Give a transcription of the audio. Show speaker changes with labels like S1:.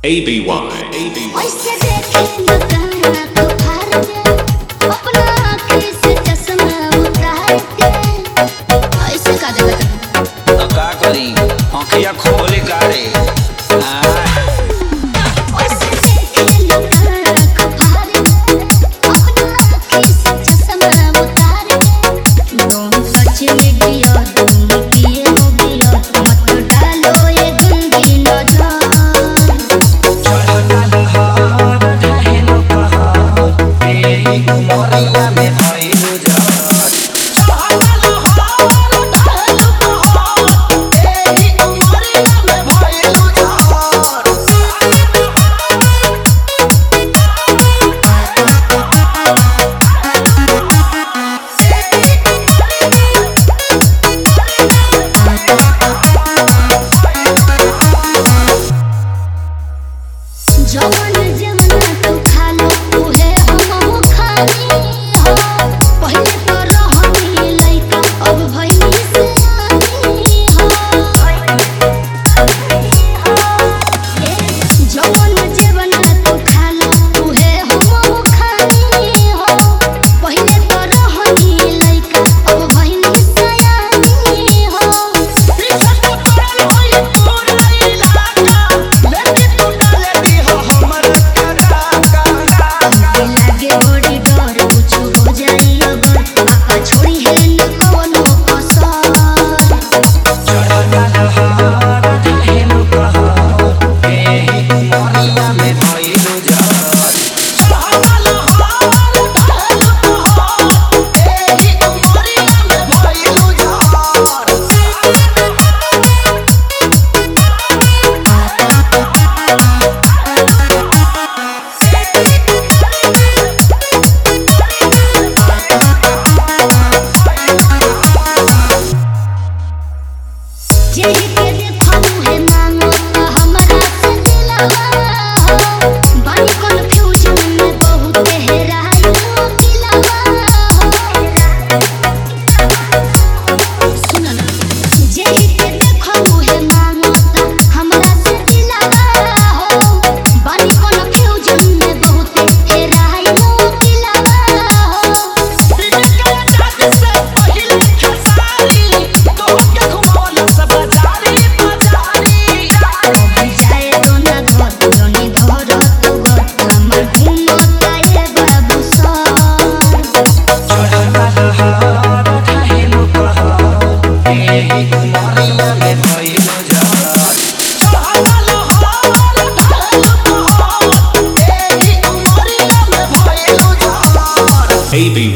S1: ABY.
S2: ऐसे देखे दुकाना को फाड़ दे, अपना आँखी से चश्मा उतार दे। ऐसे का जगह करूं?
S3: तो का करी आँखिया खोले कारे
S2: ऐसे देखे दुकाना को फाड़ दे, अपना आँखी से चश्मा उतार दे। तुम सच में गिया, तुम पिए हो गिया, मत डालो ये गंदी नजर।
S3: मोरिया में भइलु
S2: जवन जमना तू खालो उहे हमहु खानी हो। पहिले तो रहनी लइका, अब भइनी सियानी हो। जवन जमना तू खालो उहे हमहु खानी हो। पहिले तो रहनी लइका, अब भइनी सियानी हो। रिश्ता तो करल होई पूरा इलाका, लेकिन तू डाले दी हो हमर लागे बड़ी डर, कुछ हो जाई अगर आका छोड़ी है न कवनो कसर।
S3: मोरिया में भइलु
S2: जेही के देखलू है मांगो त हमरा से दिलवा हो। बानी कन्फ्यूजन में बहुत हेराइल दिलवा हो। सुन ना, जेही के देखलू है मांगो त हमरा से दिलवा हो। बानी कन्फ्यूजन में बहुत हेराइल दिलवा हो। रिश्ता दाद से पहिले खेसारी, तो के घुमावल सब जारी बाजारी। जाए तो ना घर, जोनी घर तो घर, हमर घूमता ये बाबू सर।
S3: मोरिया में भइलु
S1: ABY.